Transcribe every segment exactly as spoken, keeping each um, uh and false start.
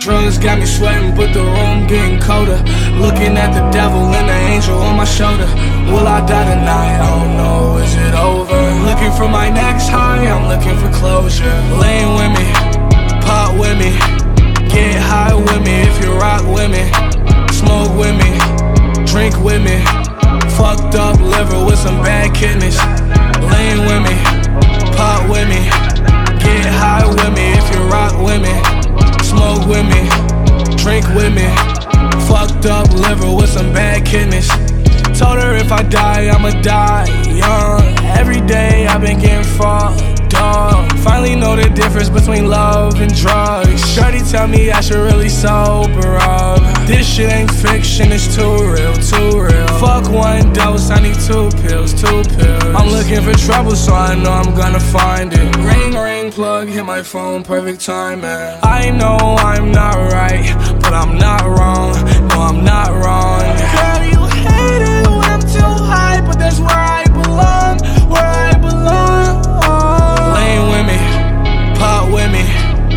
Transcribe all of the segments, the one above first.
Drugs got me sweating, but the room getting colder. Looking at the devil and the angel on my shoulder. Will I die tonight? I don't know, is it over? Looking for my next high, I'm looking for closure. Lean with me, pop with me, get high with me if you rock with me. Smoke with me, drink with me, fucked up liver with some bad kidneys. Lean with me, pop with me, get high with me if you rock with me. Smoke with me, drink with me, fucked up liver with some bad kidneys. Told her if I die, I'ma die young. Every day I've been getting fucked up. Finally know the difference between love and drugs. Shorty tell me I should really sober up. This shit ain't fiction, it's too real, too real. Fuck one dose, I need two pills, two pills. I'm looking for trouble, so I know I'm gonna find it. Ring, ring, plug, hit my phone, perfect timing. I know I'm not right, but I'm not wrong. No, I'm not wrong. Girl, you hate it when I'm too high, but that's where I belong, where I belong. Lean with me, pop with me,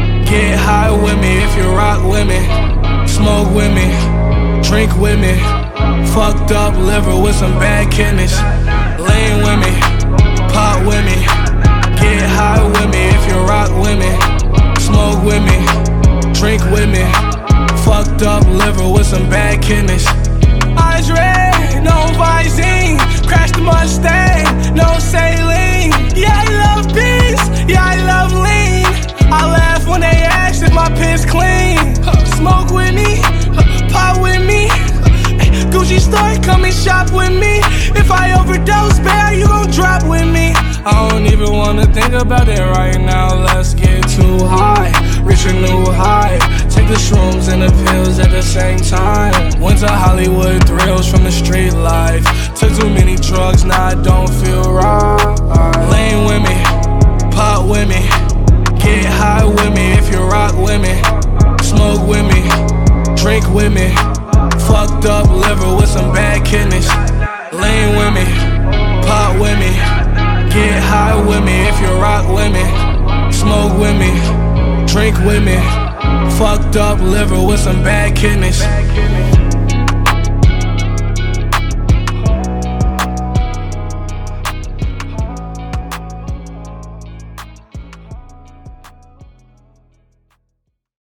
get high with me if you rock with me. Smoke with me, drink with me, fucked up liver with some bad kidneys. Lean with me, pop with me, get high with me if you rock with me. Smoke with me, drink with me, fucked up liver with some bad kidneys. Eyes red, no Visine, crashed the Mustang, no saline. Yeah, I love beans, yeah, I love lean. I laugh when they ask if my piss clean. Smoke with me, pop with me, Gucci store, come and shop with me. If I overdose, bear, you gon' drop with me. I don't even wanna think about it right now. Let's get too high, reach a new high. Take the shrooms and the pills at the same time. Went to Hollywood thrills from the street life. Took too many drugs, now I don't feel right. Lean with me, pop with me, get high with me if you rock with me. Smoke with me, drink with me, fucked up liver with some bad kidneys. Lean with me, pop with me, get high with me if you rock with me. Smoke with me, drink with me, fucked up liver with some bad kidneys.